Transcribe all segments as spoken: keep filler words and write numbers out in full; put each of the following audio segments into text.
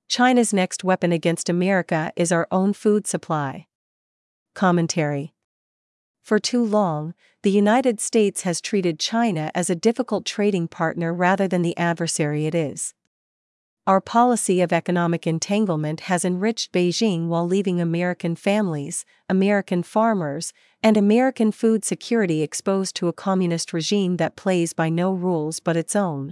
China's next weapon against America is our own food supply. Commentary. For too long, the United States has treated China as a difficult trading partner rather than the adversary it is. Our policy of economic entanglement has enriched Beijing while leaving American families, American farmers, and American food security exposed to a communist regime that plays by no rules but its own.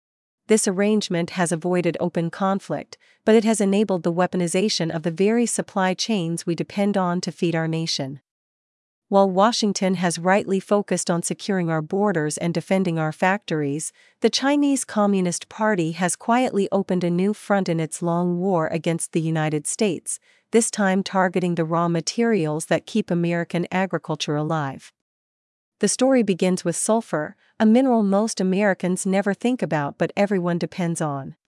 This arrangement has avoided open conflict, but it has enabled the weaponization of the very supply chains we depend on to feed our nation. While Washington has rightly focused on securing our borders and defending our factories, the Chinese Communist Party has quietly opened a new front in its long war against the United States, this time targeting the raw materials that keep American agriculture alive. The story begins with sulfur, a mineral most Americans never think about but everyone depends on.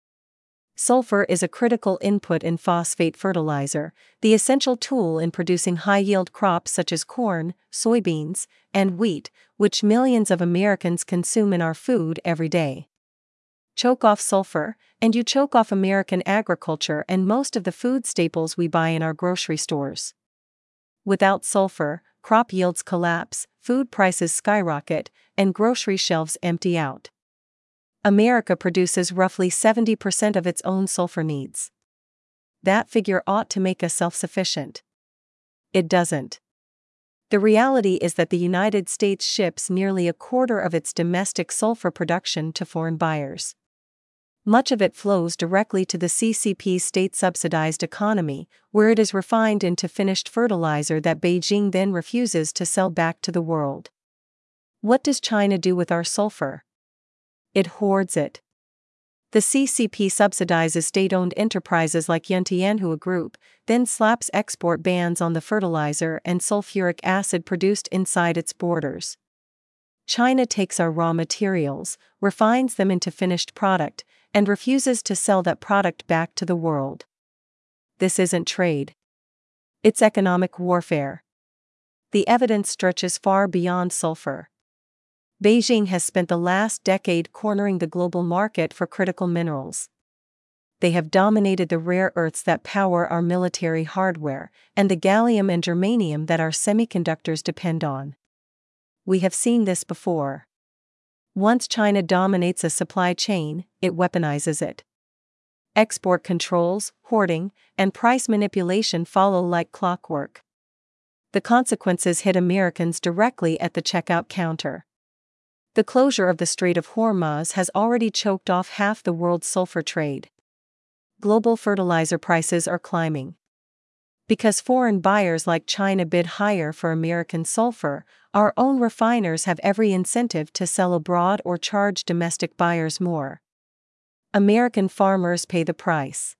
Sulfur is a critical input in phosphate fertilizer, the essential tool in producing high-yield crops such as corn, soybeans, and wheat, which millions of Americans consume in our food every day. Choke off sulfur, and you choke off American agriculture and most of the food staples we buy in our grocery stores. Without sulfur, crop yields collapse, food prices skyrocket, and grocery shelves empty out. America produces roughly seventy percent of its own sulfur needs. That figure ought to make us self-sufficient. It doesn't. The reality is that the United States ships nearly a quarter of its domestic sulfur production to foreign buyers. Much of it flows directly to the C C P's state-subsidized economy, where it is refined into finished fertilizer that Beijing then refuses to sell back to the world. What does China do with our sulfur? It hoards it. The C C P subsidizes state-owned enterprises like Yuntianhua Group, then slaps export bans on the fertilizer and sulfuric acid produced inside its borders. China takes our raw materials, refines them into finished product, and refuses to sell that product back to the world. This isn't trade. It's economic warfare. The evidence stretches far beyond sulfur. Beijing has spent the last decade cornering the global market for critical minerals. They have dominated the rare earths that power our military hardware, and the gallium and germanium that our semiconductors depend on. We have seen this before. Once China dominates a supply chain, it weaponizes it. Export controls, hoarding, and price manipulation follow like clockwork. The consequences hit Americans directly at the checkout counter. The closure of the Strait of Hormuz has already choked off half the world's sulfur trade. Global fertilizer prices are climbing. Because foreign buyers like China bid higher for American sulfur, our own refiners have every incentive to sell abroad or charge domestic buyers more. American farmers pay the price.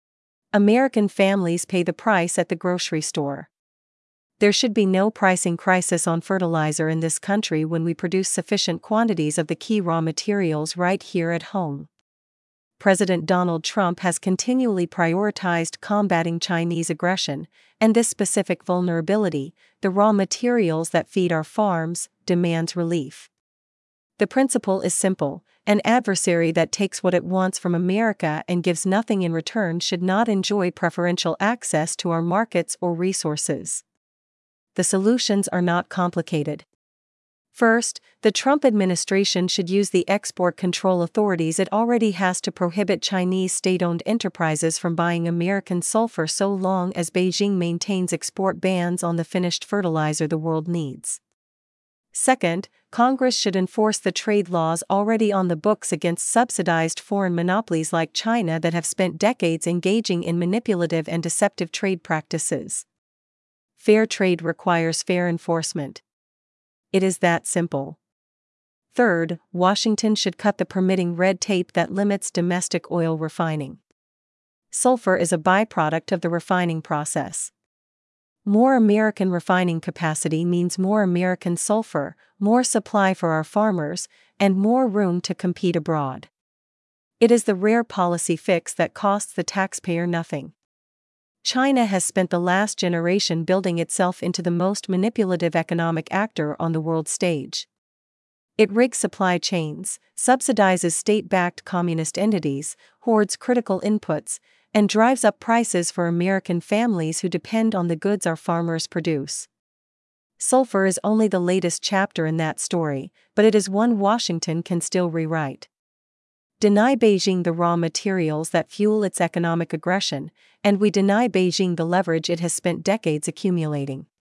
American families pay the price at the grocery store. There should be no pricing crisis on fertilizer in this country when we produce sufficient quantities of the key raw materials right here at home. President Donald Trump has continually prioritized combating Chinese aggression, and this specific vulnerability, the raw materials that feed our farms, demands relief. The principle is simple: an adversary that takes what it wants from America and gives nothing in return should not enjoy preferential access to our markets or resources. The solutions are not complicated. First, the Trump administration should use the export control authorities it already has to prohibit Chinese state-owned enterprises from buying American sulfur so long as Beijing maintains export bans on the finished fertilizer the world needs. Second, Congress should enforce the trade laws already on the books against subsidized foreign monopolies like China that have spent decades engaging in manipulative and deceptive trade practices. Fair trade requires fair enforcement. It is that simple. Third, Washington should cut the permitting red tape that limits domestic oil refining. Sulfur is a byproduct of the refining process. More American refining capacity means more American sulfur, more supply for our farmers, and more room to compete abroad. It is the rare policy fix that costs the taxpayer nothing. China has spent the last generation building itself into the most manipulative economic actor on the world stage. It rigs supply chains, subsidizes state-backed communist entities, hoards critical inputs, and drives up prices for American families who depend on the goods our farmers produce. Sulfur is only the latest chapter in that story, but it is one Washington can still rewrite. Deny Beijing the raw materials that fuel its economic aggression, and we deny Beijing the leverage it has spent decades accumulating.